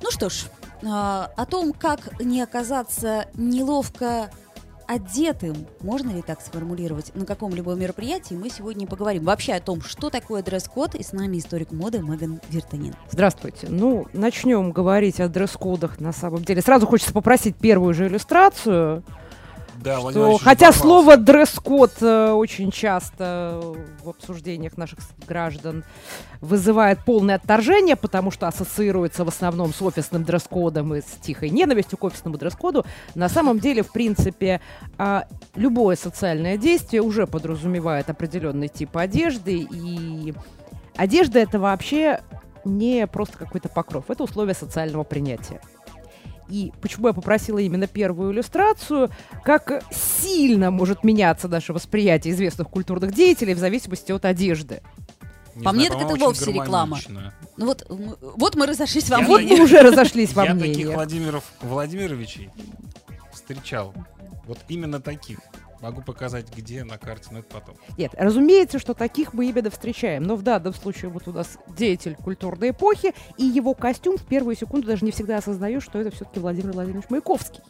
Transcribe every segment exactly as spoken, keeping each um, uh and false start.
Ну что ж, а, о том, как не оказаться неловко одетым, можно ли так сформулировать, на каком-либо мероприятии, мы сегодня поговорим. Вообще о том, что такое дресс-код, и с нами историк моды Меган Виртанин. Здравствуйте. Ну, начнем говорить о дресс-кодах на самом деле. Сразу хочется попросить первую же иллюстрацию. Да, Что, хотя слово дресс-код э, очень часто в обсуждениях наших граждан вызывает полное отторжение, потому что ассоциируется в основном с офисным дресс-кодом и с тихой ненавистью к офисному дресс-коду. На самом деле, в принципе, э, любое социальное действие уже подразумевает определенный тип одежды, и одежда — это вообще не просто какой-то покров, это условие социального принятия. И почему я попросила именно первую иллюстрацию, как сильно может меняться наше восприятие известных культурных деятелей в зависимости от одежды. Не По знаю, мне так это вовсе реклама. Ну вот, вот мы разошлись во мнении. Вот мы уже разошлись во мнении. Я таких Владимиров Владимировичей встречал. Вот именно таких. Могу показать, где на карте, но это потом. Нет, разумеется, что таких мы именно встречаем. Но в данном случае вот у нас деятель культурной эпохи, и его костюм в первую секунду даже не всегда осознаю, что это все-таки Владимир Владимирович Маяковский.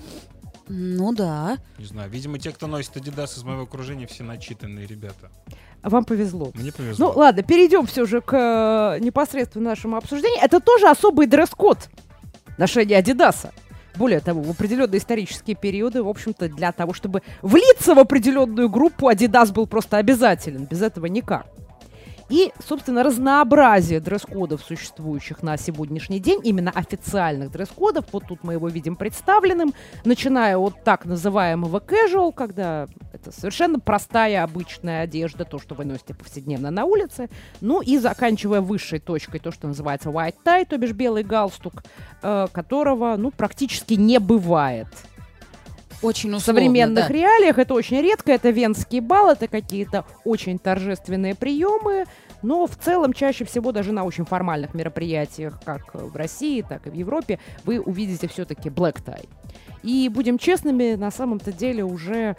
Ну да. Не знаю, видимо, те, кто носит Adidas из моего окружения, все начитанные ребята. Вам повезло. Мне повезло. Ну ладно, перейдем все же к э, непосредственно нашему обсуждению. Это тоже особый дресс-код ношения Адидаса. Более того, в определенные исторические периоды, в общем-то, для того, чтобы влиться в определенную группу, Adidas был просто обязателен. Без этого никак. И, собственно, разнообразие дресс-кодов, существующих на сегодняшний день, именно официальных дресс-кодов, вот тут мы его видим представленным, начиная от так называемого casual, когда это совершенно простая обычная одежда, то, что вы носите повседневно на улице, ну и заканчивая высшей точкой, то, что называется white tie, то бишь белый галстук, э, которого, ну, практически не бывает. Очень условно, в современных да. реалиях это очень редко, это венский бал, это какие-то очень торжественные приемы, но в целом чаще всего даже на очень формальных мероприятиях, как в России, так и в Европе, вы увидите все-таки black tie. И будем честными, на самом-то деле уже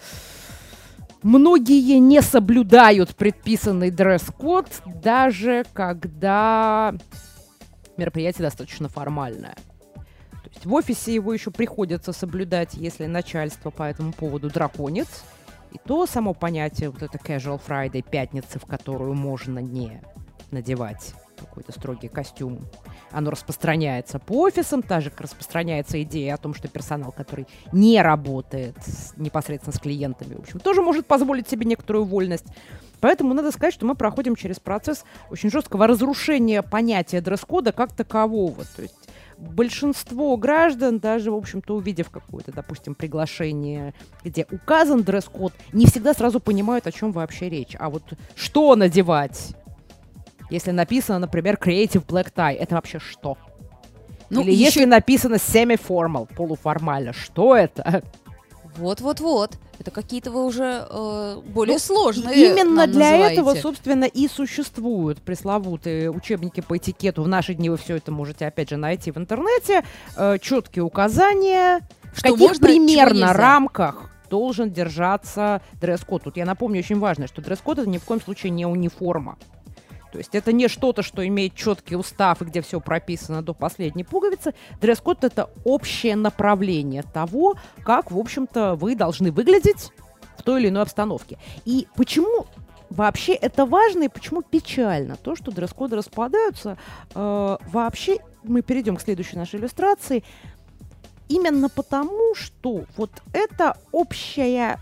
многие не соблюдают предписанный дресс-код, даже когда мероприятие достаточно формальное. В офисе его еще приходится соблюдать, если начальство по этому поводу драконит. И то само понятие, вот это casual Friday, пятницы, в которую можно не надевать какой-то строгий костюм, оно распространяется по офисам, так же распространяется идея о том, что персонал, который не работает с, непосредственно с клиентами, в общем, тоже может позволить себе некоторую вольность. Поэтому надо сказать, что мы проходим через процесс очень жесткого разрушения понятия дресс-кода как такового. То есть большинство граждан, даже, в общем-то, увидев какое-то, допустим, приглашение, где указан дресс-код, не всегда сразу понимают, о чем вообще речь. А вот что надевать, если написано, например, Creative Black Tie, это вообще что? Ну, или еще... если написано Semi-Formal, полуформально, что это? Вот-вот-вот. Это какие-то вы уже э, более ну, сложные. Именно для называете. этого, собственно, и существуют пресловутые учебники по этикету. В наши дни вы все это можете, опять же, найти в интернете. Э, четкие указания, в каких можно, примерно рамках должен держаться дресс-код. Тут я напомню, очень важно, что дресс-код — это ни в коем случае не униформа. То есть это не что-то, что имеет четкий устав и где все прописано до последней пуговицы. Дресс-код — это общее направление того, как, в общем-то, вы должны выглядеть в той или иной обстановке. И почему вообще это важно и почему печально то, что дресс-коды распадаются, э, вообще мы перейдем к следующей нашей иллюстрации. Именно потому, что вот это общая,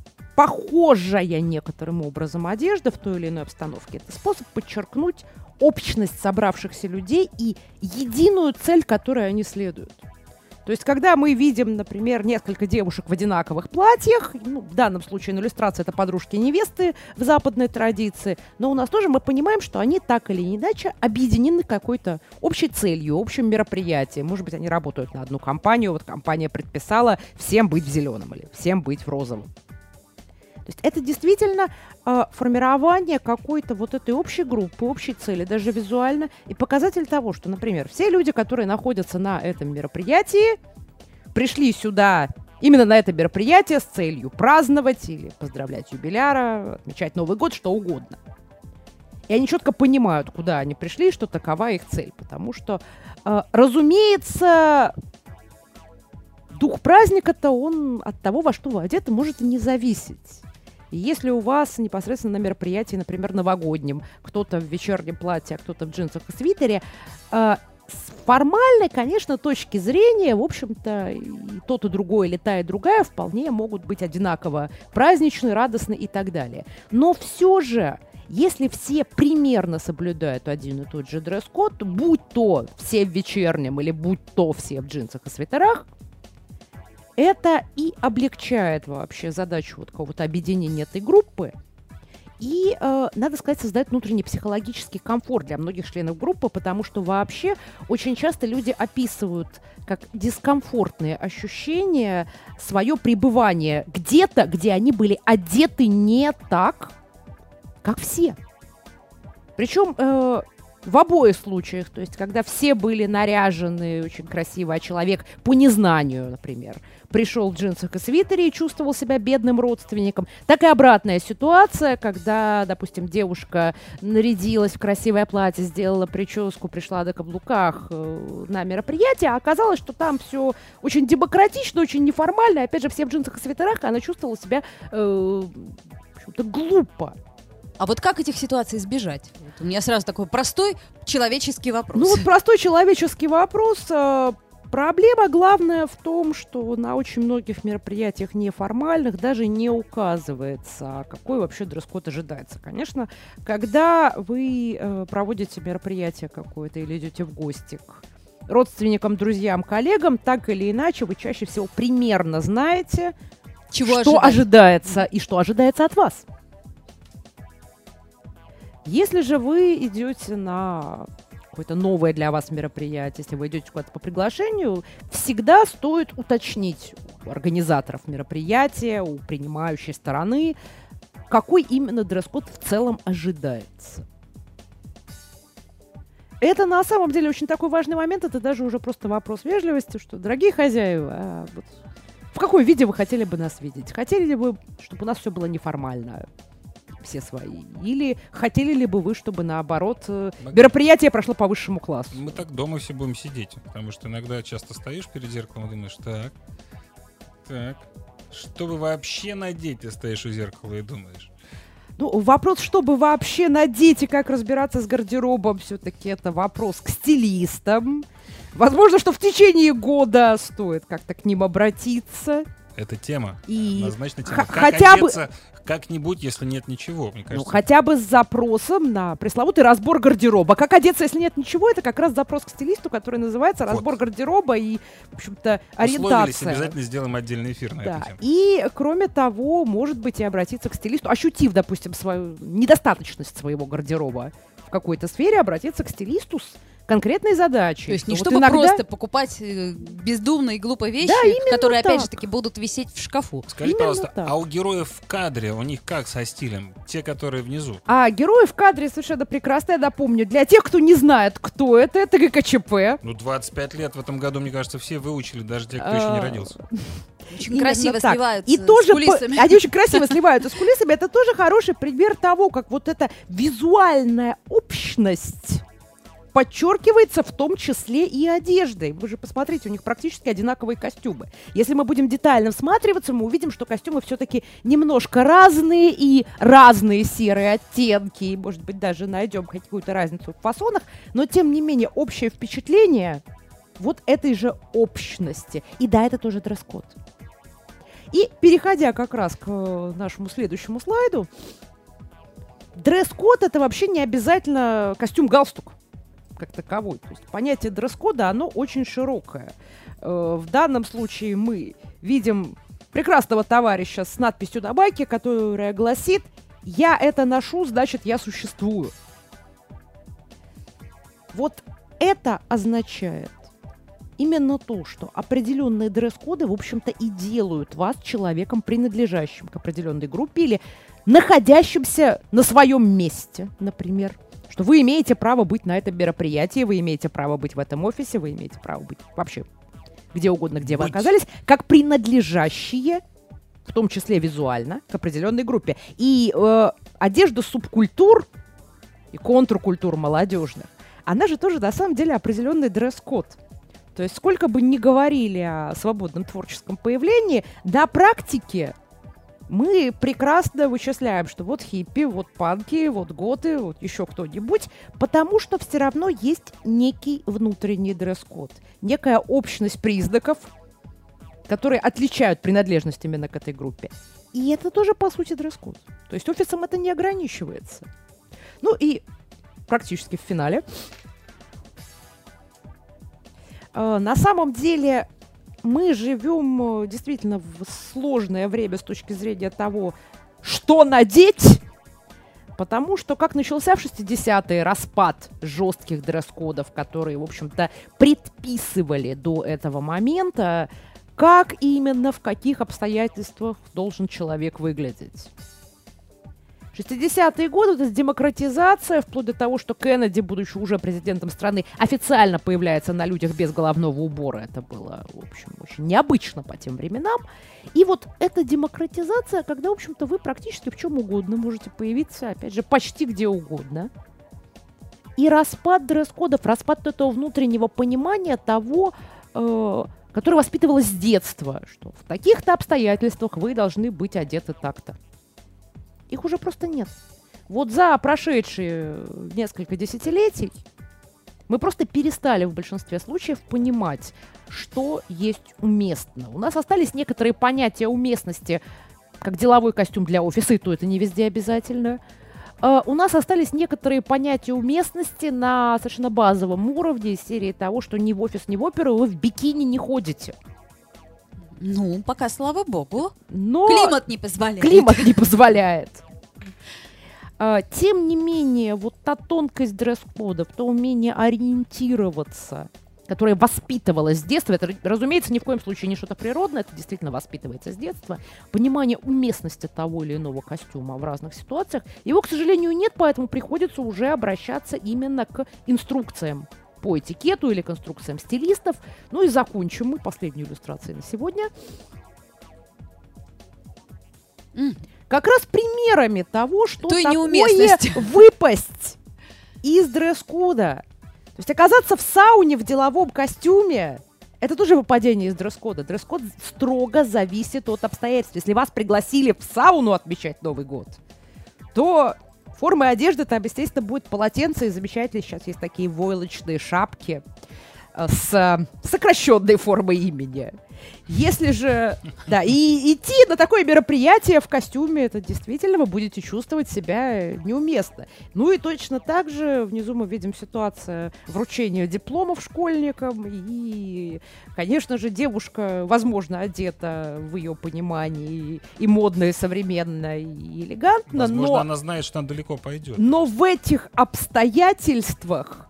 похожая некоторым образом одежда в той или иной обстановке. Это способ подчеркнуть общность собравшихся людей и единую цель, которой они следуют. То есть, когда мы видим, например, несколько девушек в одинаковых платьях, ну, в данном случае на иллюстрации это подружки-невесты в западной традиции, но у нас тоже мы понимаем, что они так или иначе объединены какой-то общей целью, общим мероприятием. Может быть, они работают на одну компанию, вот компания предписала всем быть в зеленом или всем быть в розовом. То есть это действительно э, формирование какой-то вот этой общей группы, общей цели, даже визуально, и показатель того, что, например, все люди, которые находятся на этом мероприятии, пришли сюда именно на это мероприятие с целью праздновать или поздравлять юбиляра, отмечать Новый год, что угодно. и они четко понимают, куда они пришли, что такова их цель. Потому что, э, разумеется, дух праздника-то он от того, во что вы одеты, может и не зависеть. И если у вас непосредственно на мероприятии, например, новогоднем, кто-то в вечернем платье, а кто-то в джинсах и свитере, э, с формальной, конечно, точки зрения, в общем-то, и тот, и другой, или та, и другая вполне могут быть одинаково праздничны, радостны и так далее. Но все же, если все примерно соблюдают один и тот же дресс-код, будь то все в вечернем или будь то все в джинсах и свитерах, это и облегчает вообще задачу вот какого-то объединения этой группы. И, э, надо сказать, создает внутренний психологический комфорт для многих членов группы, потому что вообще очень часто люди описывают как дискомфортные ощущения свое пребывание где-то, где они были одеты не так, как все. Причем э, в обоих случаях, то есть когда все были наряжены очень красиво, а человек по незнанию, например, пришел в джинсах и свитере и чувствовал себя бедным родственником. Так и обратная ситуация, когда, допустим, девушка нарядилась в красивое платье, сделала прическу, пришла на каблуках э, на мероприятие, а оказалось, что там все очень демократично, очень неформально. Опять же, все в джинсах и свитерах, она чувствовала себя э, в общем-то, глупо. А вот как этих ситуаций избежать? Вот у меня сразу такой простой человеческий вопрос. Ну вот простой человеческий вопрос. Э, Проблема главная в том, что на очень многих мероприятиях неформальных даже не указывается, какой вообще дресс-код ожидается. Конечно, когда вы э, проводите мероприятие какое-то или идете в гости к родственникам, друзьям, коллегам, так или иначе вы чаще всего примерно знаете, Чего что ожидать? ожидается и что ожидается от вас. Если же вы идете на какое-то новое для вас мероприятие, если вы идете куда-то по приглашению, всегда стоит уточнить у организаторов мероприятия, у принимающей стороны, какой именно дресс-код в целом ожидается. Это на самом деле очень такой важный момент, это даже уже просто вопрос вежливости, что, дорогие хозяева, а вот в каком виде вы хотели бы нас видеть? Хотели ли бы, чтобы у нас все было неформально? Все свои. Или хотели ли бы вы, чтобы, наоборот, мероприятие прошло по высшему классу? Мы так дома все будем сидеть, потому что иногда часто стоишь перед зеркалом и думаешь, так, так, чтобы вообще надеть, ты стоишь у зеркала и думаешь. Ну, вопрос, чтобы вообще надеть и как разбираться с гардеробом, все-таки это вопрос к стилистам. Возможно, что в течение года стоит как-то к ним обратиться. Это тема, и однозначно тема. Х- как хотя одеться бы... как-нибудь, если нет ничего, мне кажется. Ну, хотя бы с запросом на пресловутый разбор гардероба. Как одеться, если нет ничего, это как раз запрос к стилисту, который называется вот. разбор гардероба и, в общем-то, ориентация. Условились, обязательно сделаем отдельный эфир на да. эту тему. И, кроме того, может быть, и обратиться к стилисту, ощутив, допустим, свою недостаточность своего гардероба в какой-то сфере, обратиться к стилисту с конкретной задачей. То есть не вот чтобы иногда... просто покупать э, бездумные и глупые вещи, да, которые, так. опять же таки, будут висеть в шкафу. Скажи, именно пожалуйста, так. а у героев в кадре, у них как со стилем? Те, которые внизу? А герои в кадре совершенно прекрасно, я напомню. Для тех, кто не знает, кто это, это ГКЧП. Ну, двадцать пять лет в этом году, мне кажется, все выучили, даже те, кто еще не родился. Очень красиво так. сливаются и с тоже кулисами. По... Они очень красиво сливаются с кулисами. Это тоже хороший пример того, как вот эта визуальная общность подчеркивается в том числе и одеждой. Вы же посмотрите, у них практически одинаковые костюмы. Если мы будем детально всматриваться, мы увидим, что костюмы все-таки немножко разные и разные серые оттенки. И, может быть, даже найдем какую-то разницу в фасонах. Но, тем не менее, общее впечатление вот этой же общности. И да, это тоже дресс-код. И переходя как раз к нашему следующему слайду, дресс-код — это вообще не обязательно костюм-галстук как таковой. То есть понятие дресс-кода, оно очень широкое. Э, в данном случае мы видим прекрасного товарища с надписью на байке, которая гласит: «Я это ношу, значит, я существую». Вот это означает именно то, что определенные дресс-коды, в общем-то, и делают вас человеком, принадлежащим к определенной группе или находящимся на своем месте, например. Что вы имеете право быть на этом мероприятии, вы имеете право быть в этом офисе, вы имеете право быть вообще где угодно, где вы оказались, как принадлежащие, в том числе визуально, к определенной группе. И э, одежда субкультур и контркультур молодежных, она же тоже на самом деле определенный дресс-код. То есть сколько бы ни говорили о свободном творческом появлении, на практике мы прекрасно вычисляем, что вот хиппи, вот панки, вот готы, вот еще кто-нибудь, потому что все равно есть некий внутренний дресс-код, некая общность признаков, которые отличают принадлежность именно к этой группе. И это тоже, по сути, дресс-код. То есть офисом это не ограничивается. Ну и практически в финале. Э, на самом деле мы живем действительно в сложное время с точки зрения того, что надеть, потому что как начался в шестидесятые распад жестких дресс-кодов, которые, в общем-то, предписывали до этого момента, как именно, в каких обстоятельствах должен человек выглядеть. шестидесятые годы, вот эта демократизация, вплоть до того, что Кеннеди, будучи уже президентом страны, официально появляется на людях без головного убора. Это было, в общем, очень необычно по тем временам. И вот эта демократизация, когда, в общем-то, вы практически в чем угодно можете появиться, опять же, почти где угодно. И распад дресс-кодов, распад этого внутреннего понимания того, э, которое воспитывалось с детства, что в таких-то обстоятельствах вы должны быть одеты так-то. Их уже просто нет. Вот за прошедшие несколько десятилетий мы просто перестали в большинстве случаев понимать, что есть уместно. У нас остались некоторые понятия уместности, как деловой костюм для офиса, и то это не везде обязательно. Uh, у нас остались некоторые понятия уместности на совершенно базовом уровне из серии того, что ни в офис, ни в оперу вы в бикини не ходите. Ну, пока, слава богу. Но климат не позволяет. Климат не позволяет. Uh, тем не менее, вот та тонкость дресс-кодов, то умение ориентироваться, которое воспитывалось с детства, это, разумеется, ни в коем случае не что-то природное, это действительно воспитывается с детства, понимание уместности того или иного костюма в разных ситуациях, его, к сожалению, нет, поэтому приходится уже обращаться именно к инструкциям по этикету или к инструкциям стилистов. Ну и закончим мы последнюю иллюстрацию на сегодня. Mm. Как раз примерами того, что Той такое выпасть из дресс-кода. То есть оказаться в сауне в деловом костюме – это тоже выпадение из дресс-кода. Дресс-код строго зависит от обстоятельств. Если вас пригласили в сауну отмечать Новый год, то формой одежды там, естественно, будет полотенце. И замечательно, сейчас есть такие войлочные шапки с сокращенной формой имени. Если же, да, и идти на такое мероприятие в костюме, это действительно вы будете чувствовать себя неуместно. Ну и точно так же внизу мы видим ситуацию вручения дипломов школьникам. И, конечно же, девушка, возможно, одета в ее понимании и модно, и современно, и элегантно. Возможно, но, она знает, что она далеко пойдет. Но в этих обстоятельствах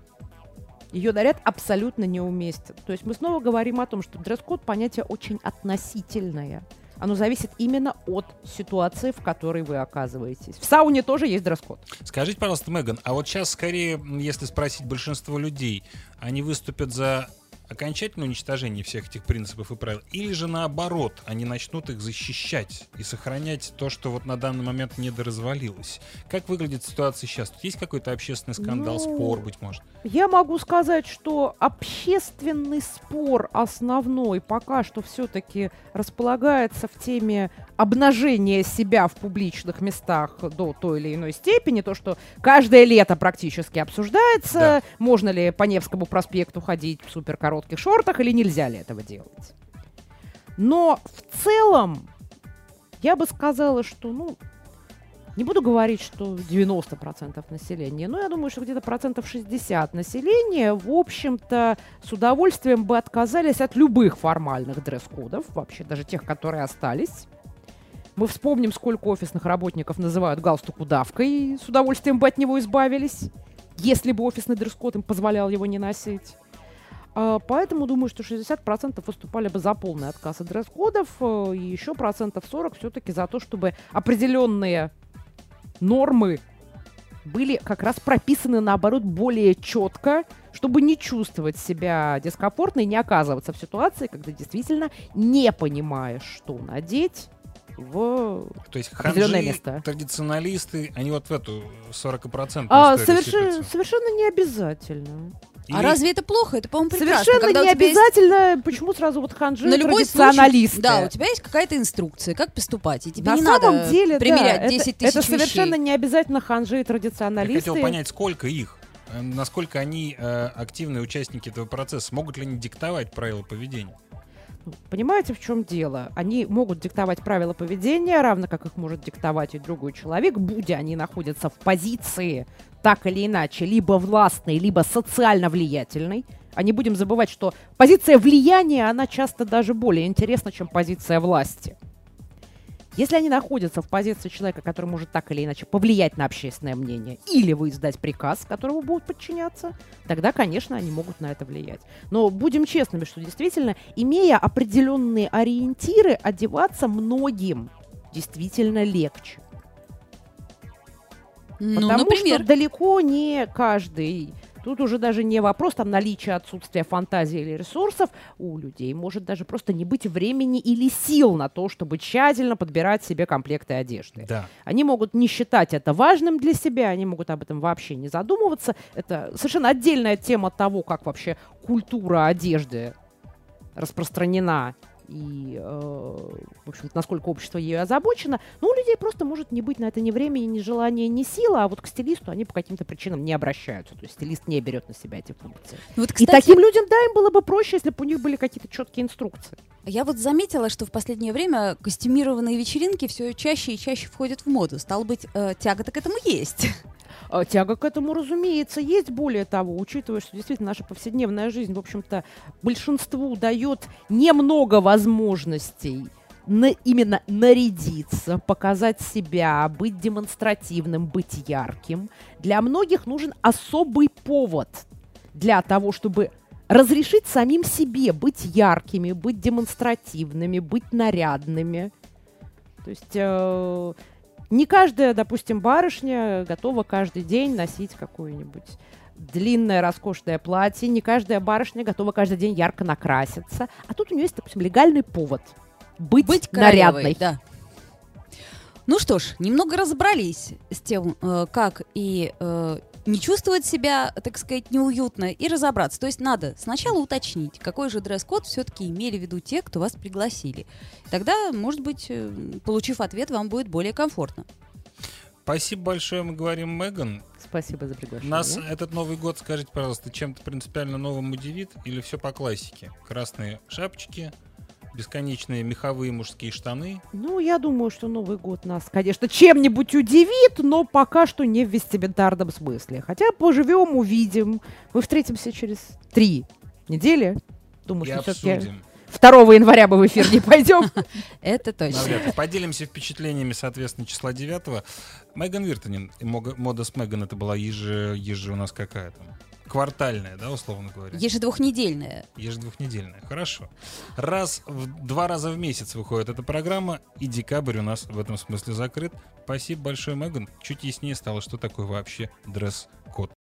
ее наряд абсолютно неуместен. То есть мы снова говорим о том, что дресс-код — понятие очень относительное. Оно зависит именно от ситуации, в которой вы оказываетесь. В сауне тоже есть дресс-код. Скажите, пожалуйста, Меган, а вот сейчас скорее, если спросить большинство людей, они выступят за окончательное уничтожение всех этих принципов и правил, или же наоборот, они начнут их защищать и сохранять то, что вот на данный момент недоразвалилось? Как выглядит ситуация сейчас? Тут есть какой-то общественный скандал, ну, спор, быть может? Я могу сказать, что общественный спор основной пока что все-таки располагается в теме обнажения себя в публичных местах до той или иной степени. То, что каждое лето практически обсуждается. Да. Можно ли по Невскому проспекту ходить в суперкоротких шортах или нельзя ли этого делать. Но в целом я бы сказала, что, ну, не буду говорить, что девяносто процентов населения, но я думаю, что где-то процентов шестьдесят населения, в общем-то, с удовольствием бы отказались от любых формальных дресс-кодов, вообще даже тех, которые остались. Мы вспомним, сколько офисных работников называют галстук удавкой, и с удовольствием бы от него избавились, если бы офисный дресс-код им позволял его не носить. Поэтому думаю, что шестьдесят процентов выступали бы за полный отказ от дресс-кодов, и еще процентов сорок все-таки за то, чтобы определенные нормы были как раз прописаны, наоборот, более четко, чтобы не чувствовать себя дискомфортно и не оказываться в ситуации, когда действительно не понимаешь, что надеть, в То есть определенное ханжи, место. Традиционалисты, они вот в эту сорок процентов А, совершенно, совершенно не обязательно. Или... А разве это плохо? Это, по-моему, прекрасно. Совершенно Когда не обязательно. Есть... Почему сразу вот ханжи на любой традиционалисты? Случай, да, у тебя есть какая-то инструкция, как поступать, и тебе на не самом надо деле, примерять да, десять это, тысяч это совершенно вещей. не обязательно ханжи и традиционалисты. Я хотел понять, сколько их, насколько они э, активные участники этого процесса, могут ли они диктовать правила поведения? Понимаете, в чем дело? Они могут диктовать правила поведения, равно как их может диктовать и другой человек, будь они находятся в позиции так или иначе, либо властной, либо социально влиятельной. А не будем забывать, что позиция влияния, она часто даже более интересна, чем позиция власти. Если они находятся в позиции человека, который может так или иначе повлиять на общественное мнение или издать приказ, которому будут подчиняться, тогда, конечно, они могут на это влиять. Но будем честными, что действительно, имея определенные ориентиры, одеваться многим действительно легче. Ну, Потому например? что далеко не каждый... Тут уже даже не вопрос там наличия, отсутствия фантазии или ресурсов. У людей может даже просто не быть времени или сил на то, чтобы тщательно подбирать себе комплекты одежды. Да. Они могут не считать это важным для себя, они могут об этом вообще не задумываться. Это совершенно отдельная тема того, как вообще культура одежды распространена и, э, в общем-то, насколько общество ею озабочено. Но у людей просто может не быть на это ни времени, ни желания, ни силы, а вот к стилисту они по каким-то причинам не обращаются. То есть стилист не берет на себя эти функции. Вот, кстати, и таким людям, да, им было бы проще, если бы у них были какие-то четкие инструкции. Я вот заметила, что в последнее время костюмированные вечеринки все чаще и чаще входят в моду. Стало быть, э, тяга-то к этому есть. Тяга к этому, разумеется, есть. Более того, учитывая, что действительно наша повседневная жизнь, в общем-то, большинству дает немного возможностей на, именно нарядиться, показать себя, быть демонстративным, быть ярким. Для многих нужен особый повод для того, чтобы разрешить самим себе быть яркими, быть демонстративными, быть нарядными. То есть... Э- Не каждая, допустим, барышня готова каждый день носить какое-нибудь длинное, роскошное платье. Не каждая барышня готова каждый день ярко накраситься. А тут у нее есть, допустим, легальный повод быть, быть нарядной. Да. Ну что ж, немного разобрались с тем, как и не чувствовать себя, так сказать, неуютно, и разобраться. То есть надо сначала уточнить, какой же дресс-код все-таки имели в виду те, кто вас пригласили. Тогда, может быть, получив ответ, вам будет более комфортно. Спасибо большое, мы говорим, Меган. Спасибо за приглашение. Нас этот Новый год, скажите, пожалуйста, чем-то принципиально новым удивит или все по классике? Красные шапочки, бесконечные меховые мужские штаны. Ну, я думаю, что Новый год нас, конечно, чем-нибудь удивит, но пока что не в вестибентарном смысле. Хотя поживем, увидим. Мы встретимся через три недели. Думаю, и что обсудим. все-таки второго января мы в эфир не пойдем. Это точно. Поделимся впечатлениями, соответственно, числа девятого. Меган Виртанен, мода с Меган, это была еже, еже у нас какая там? Квартальная, да, условно говоря? Ежедвухнедельная. Ежедвухнедельная, хорошо. Раз, в, два раза в месяц выходит эта программа, и декабрь у нас в этом смысле закрыт. Спасибо большое, Меган. Чуть яснее стало, что такое вообще дресс-код.